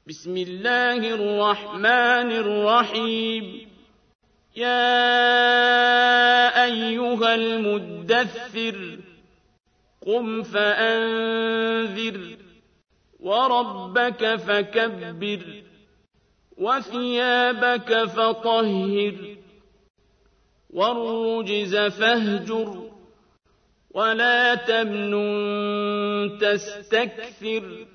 بسم الله الرحمن الرحيم يا أيها المدثر قم فأنذر وربك فكبر وثيابك فطهر والرجز فاهجر ولا تمنن تستكثر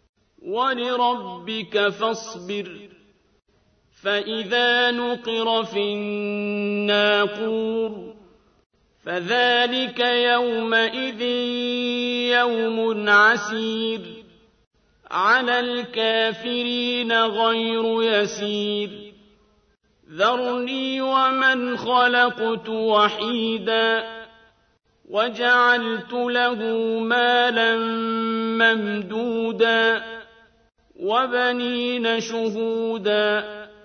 ولربك فاصبر فإذا نقر في الناقور فذلك يومئذ يوم عسير على الكافرين غير يسير ذرني ومن خلقت وحيدا وجعلت له مالا ممدودا وبنين شهودا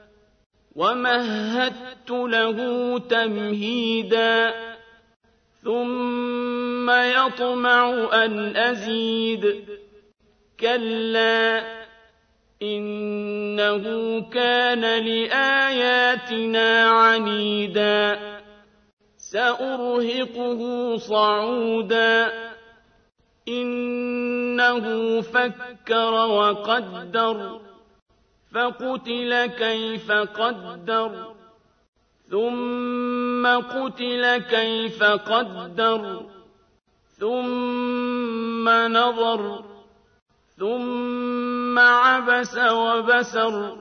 ومهدت له تمهيدا ثم يطمع أن أزيد كلا إنه كان لآياتنا عنيدا سأرهقه صعودا إنه فكر وقدر فقتل كيف قدر ثم قتل كيف قدر ثم نظر ثم عبس وبسر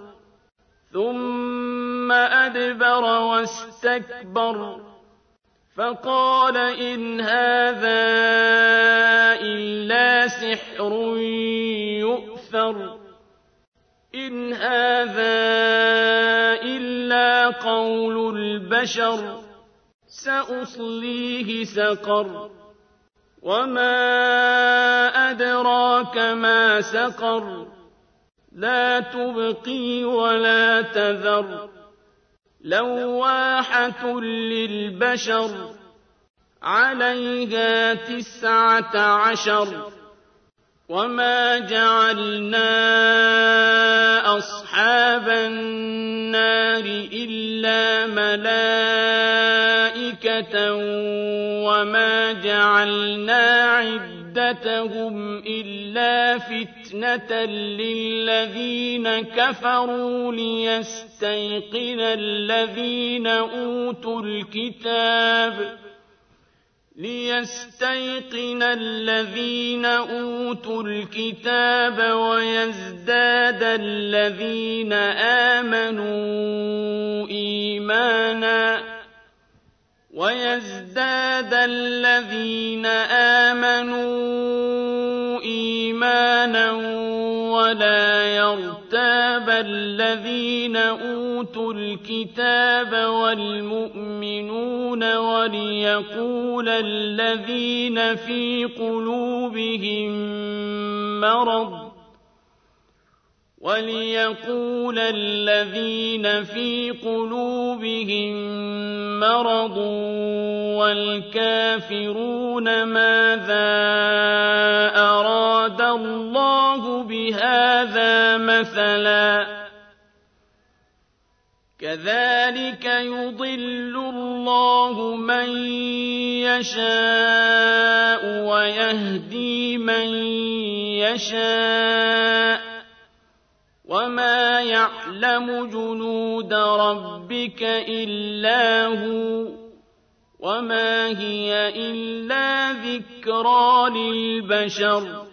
ثم أدبر واستكبر فقال إن هذا إلا سحر يؤثر إن هذا إلا قول البشر سأصليه سقر وما أدراك ما سقر لا تبقي ولا تذر لواحة للبشر عليها 19 وما جعلنا أصحاب النار إلا ملائكة وما جعلنا عدتهم إلا فتنة للذين كفروا ليستيقن الذين أوتوا الكتاب ويزداد الذين آمنوا إيمانا ولا يرتاب الذين أوتوا الكتاب والمؤمنون وليقول الذين في قلوبهم مرض والكافرون ماذا أراد الله بهذا مثلا كذلك يضل الله من يشاء ويهدي من يشاء وما يعلم جنود ربك إلا هو وما هي إلا ذكرى للبشر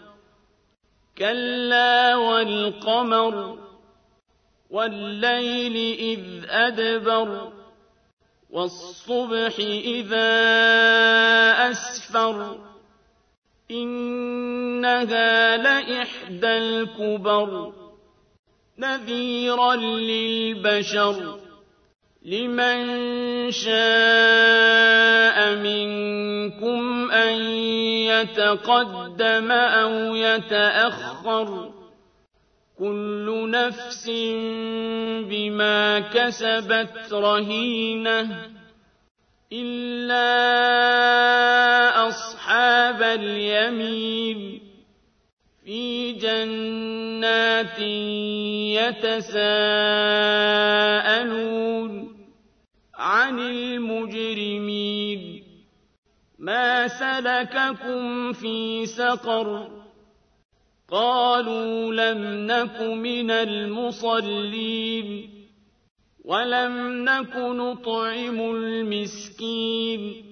كلا والقمر والليل إذ أدبر والصبح إذا أسفر إنها لإحدى الكبر نذيرا للبشر لمن شاء منكم أن يتقدم أو يتأخر كل نفس بما كسبت رهينة إلا أصحاب اليمين في جنات جَنَّاتٍ يَتَسَاءَلُونَ عَنِ الْمُجْرِمِينَ مَا سَلَكَكُمْ فِي سَقَرَ قَالُوا لَمْ نَكُ مِنَ الْمُصَلِّينَ وَلَمْ نَكُ نُطْعِمُ الْمِسْكِينَ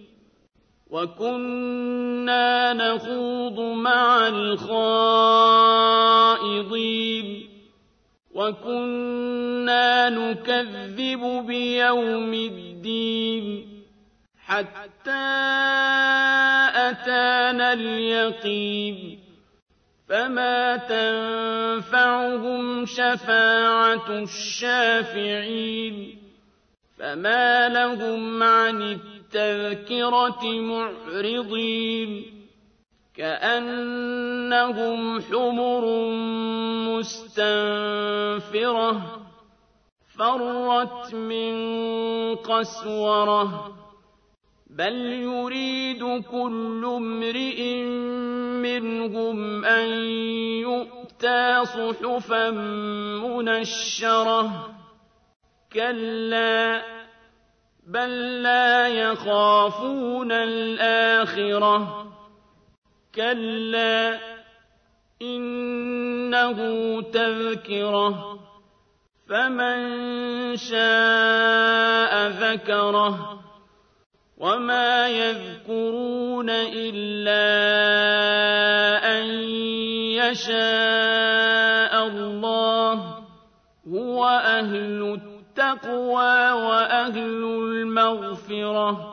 وَكُنَّا نَخُوضُ مَعَ الْخَائِضِينَ وَكُنَّا نُكَذِّبُ بِيَوْمِ الدِّينِ حَتَّىٰ أَتَانَا الْيَقِينُ فَمَا تَنفَعُهُمْ شَفَاعَةُ الشَّافِعِينَ فَمَا لَهُمْ عَنِ التَّذْكِرَةِ مُعْرِضِينَ كَأَنَّهُمْ حُمُرٌ مُّسْتَنفِرَةٌ فَرَّتْ مِن قَسْوَرَةٍ بَلْ يُرِيدُ كُلُّ امْرِئٍ مِّنْهُمْ أَن يُؤْتَىٰ صُحُفًا مُّنَشَّرَةً كَلَّا بَل لَّا يَخَافُونَ الْآخِرَةَ كَلَّا إِنَّهُ تَذْكِرَةٌ فَمَن شَاءَ ذَكَرَهُ وَمَا يَذْكُرُونَ إِلَّا أَن يَشَاءَ اللَّهُ هُوَ أَهْلُ التَّقْوَىٰ وَأَهْلُ الْمَغْفِرَةِ